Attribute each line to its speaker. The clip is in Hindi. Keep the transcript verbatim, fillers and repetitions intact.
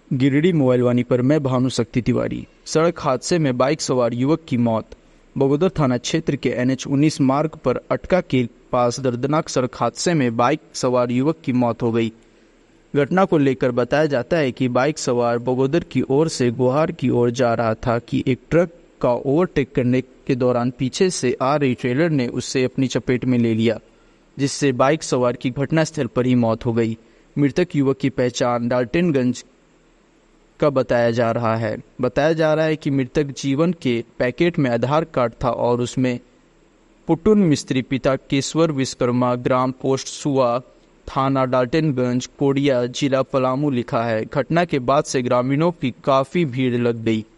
Speaker 1: गिरिडीह मोबाइल वाणी पर मैं भानुशक्ति तिवारी। सड़क हादसे में बाइक सवार युवक की मौत। बगोदर थाना क्षेत्र के एन एच उन्नीस मार्ग पर अटका के पास दर्दनाक सड़क हादसे में बाइक सवार युवक की मौत हो गई। घटना को लेकर बताया जाता है कि बाइक सवार बगोदर की ओर से गोहार की ओर जा रहा था कि एक ट्रक का ओवरटेक करने के दौरान पीछे से आ रही ट्रेलर ने उससे अपनी चपेट में ले लिया, जिससे बाइक सवार की घटनास्थल पर ही मौत हो गई। मृतक युवक की पहचान डाल्टनगंज का बताया जा रहा है। बताया जा रहा है कि मृतक जीवन के पैकेट में आधार कार्ड था और उसमें पुटुन मिस्त्री पिता केशवर विश्वकर्मा, ग्राम पोस्ट सुआ, थाना डाल्टनगंज, कोडिया, जिला पलामू लिखा है। घटना के बाद से ग्रामीणों की काफी भीड़ लग गई।